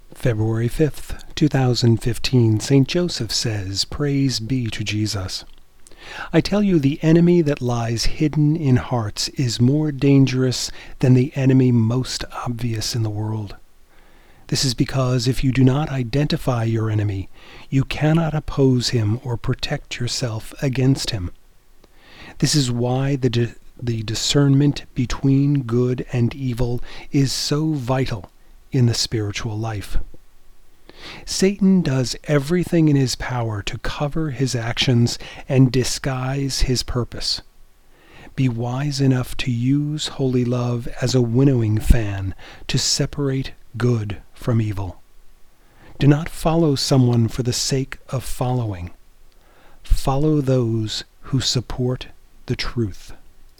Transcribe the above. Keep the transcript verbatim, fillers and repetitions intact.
February fifth, two thousand fifteen, Saint Joseph says, "Praise be to Jesus." I tell you, the enemy that lies hidden in hearts is more dangerous than the enemy most obvious in the world. This is because if you do not identify your enemy, you cannot oppose him or protect yourself against him. This is why the di- the discernment between good and evil is so vital in the spiritual life. Satan does everything in his power to cover his actions and disguise his purpose. Be wise enough to use holy love as a winnowing fan to separate good from evil. Do not follow someone for the sake of following. Follow those who support the truth.